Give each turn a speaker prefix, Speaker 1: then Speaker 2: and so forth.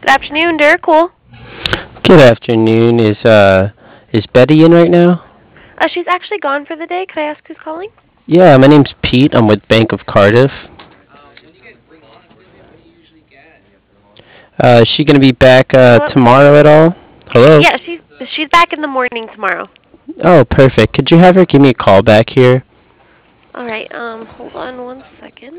Speaker 1: Good afternoon, Cool.
Speaker 2: Good afternoon. Is Betty in right now?
Speaker 1: She's actually gone for the day. Could I ask who's calling?
Speaker 2: Yeah, my name's Pete. I'm with Bank of Cardiff. Is she gonna be back
Speaker 1: Hello.
Speaker 2: tomorrow at all? Hello.
Speaker 1: Yeah, she's back in the morning tomorrow.
Speaker 2: Oh, perfect. Could you have her give me a call back here?
Speaker 1: All right. Hold on one second.